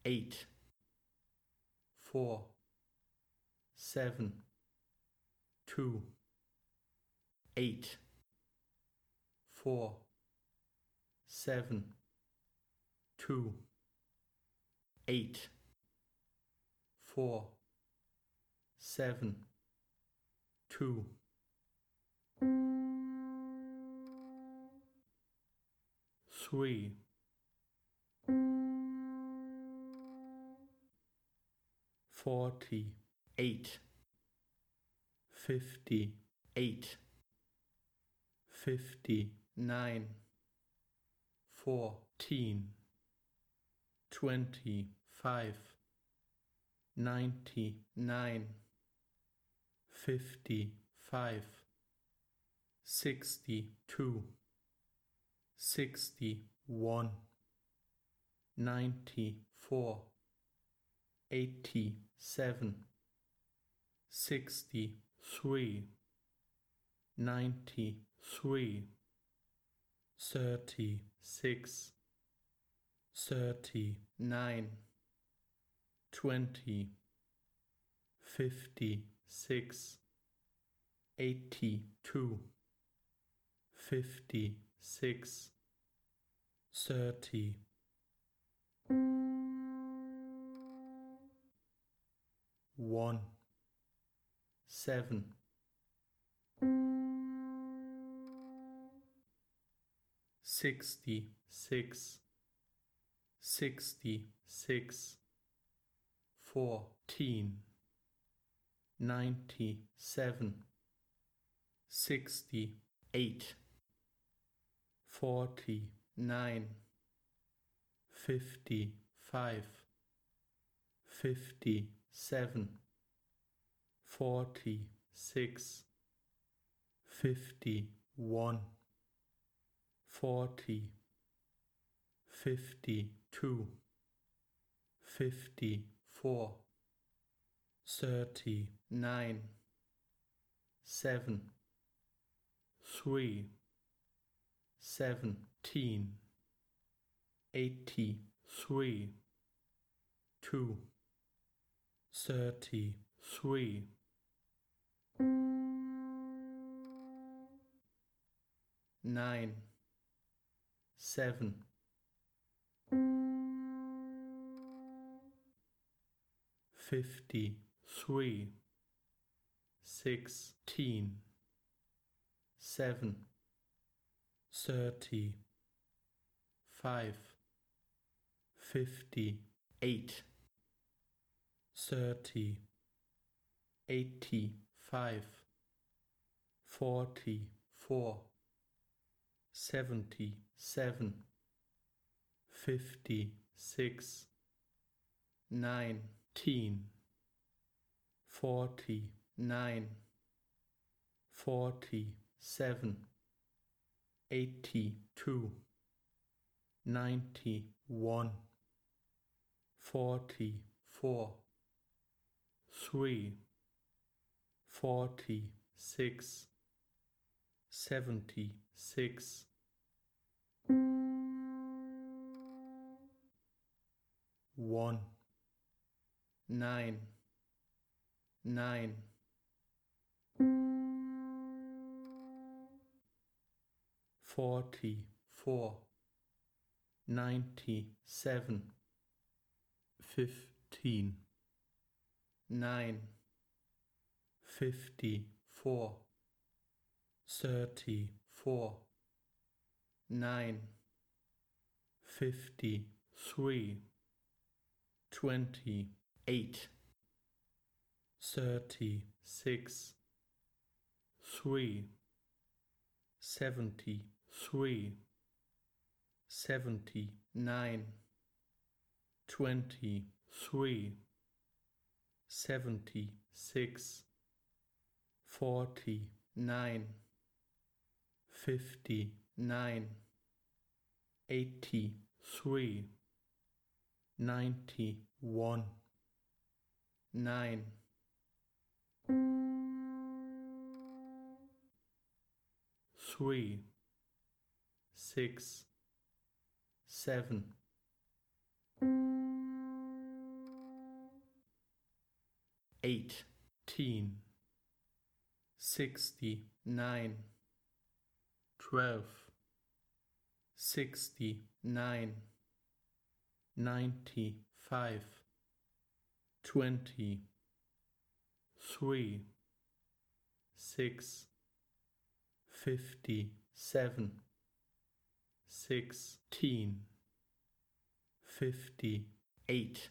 8, 4, 7, 2, 8, 4, 7, 2, 8, 4, 7, 2, 3, 48, 58, 59, 14, 25, 99, 55, 62, 61, 94, 87, 63, 93, 36, 39, 20, 56, 82, 56, 30, 1, 7, 66, 66, 14, 97, 68, 49, 55, 57, 46, 51, 40, 52, 54, 39, 7, 3, 17, 83, 2, 33, 9, 7, 53, 16, 7, 35, 58, 30, 85, 44, 77, 56, 19, 49, 47, 82, 91, 44, 3, 46, 76, 1, 9, 9, 44, 97, 15, 9, 54, 34, 9, 53, 28, 36, 3, 73, 79, 23, 76, 49, 59, 83, 91, 9, 3, 6, 7, 18, 69, 12, 69, 95, 20, 3, 6, 57, 16, 58,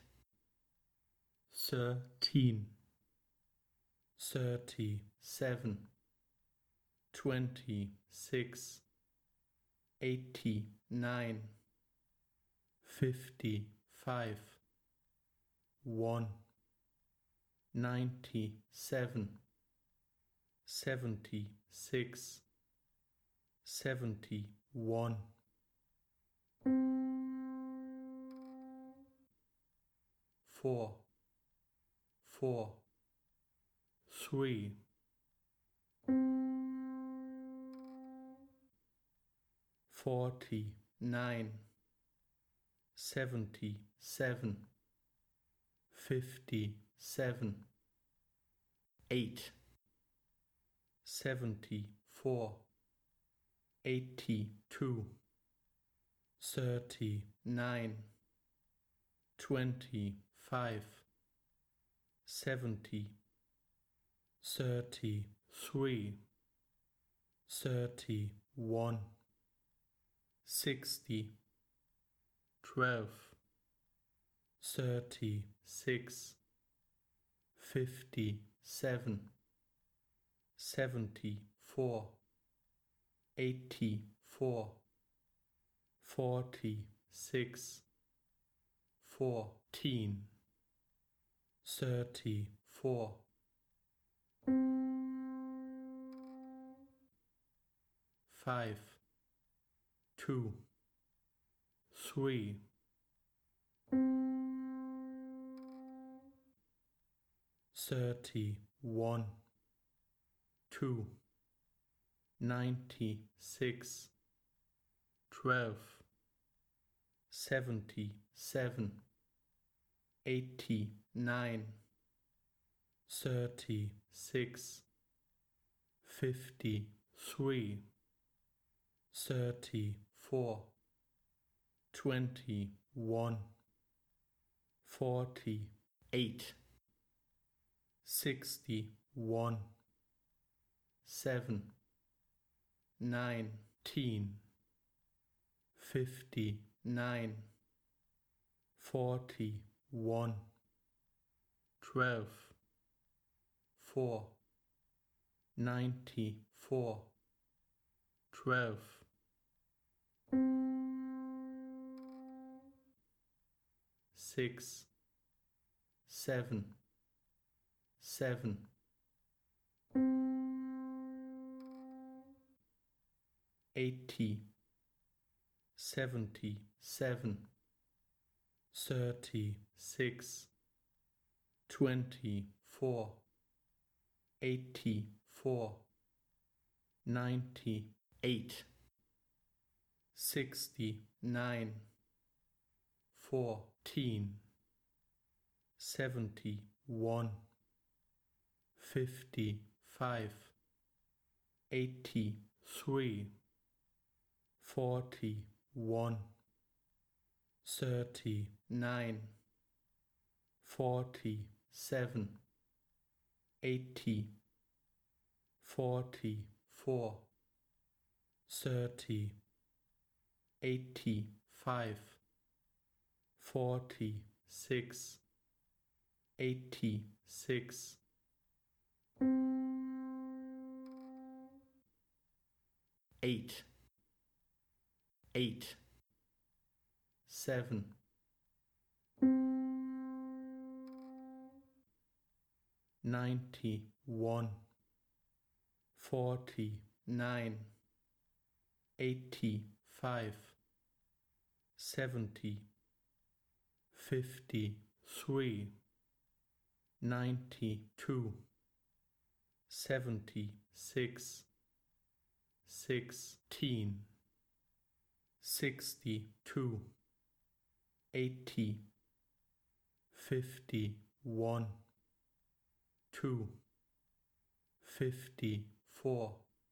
13, 37, 26, 89, 55, 1, 97, 76, 71, 4, 4, 3, 49, 77, 57, 8, 74, 82, 39, 25, 70, 33, 31, 60, 12, 36, 57, 74, 84, 46, 14, 34, 5, 2, 3, 31, 2, 96, 12, 77, 89, 36, 53, 34, 21, 48, 61, 7, 19, 59, 41, 12, 4, 94, 12, 6, 7, 7, 80, 77, 36, 24, 84, 98, 69, 14, 71, 55, 83, 41, 39, 47, 80, 44, 30, 85, 46, 86, 8, 8, 7, 91, 49, 85, 70, 53, 92, 76, 16, 62, 80, 51, 52, 54,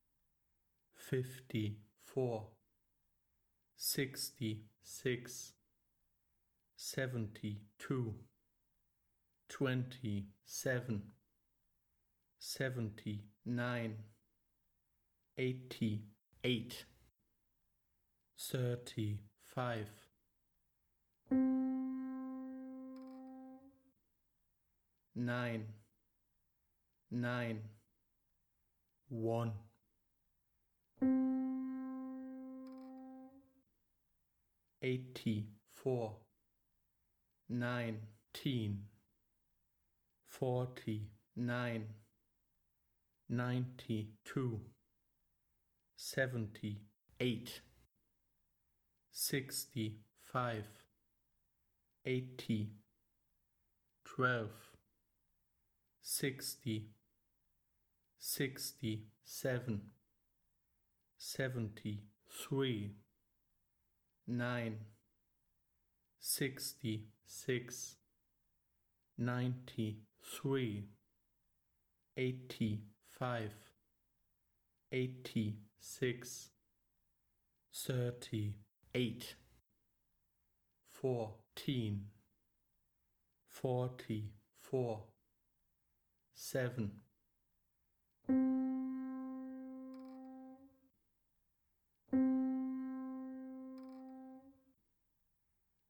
54, 66, 72, 27, 79, 88, 35, 9, 9, 1, 84, 19, 49, 92, 78, 65, 80, 12, 60, 67, 73, 9, 66, 93, 85, 86, 38, 14, 44, 7.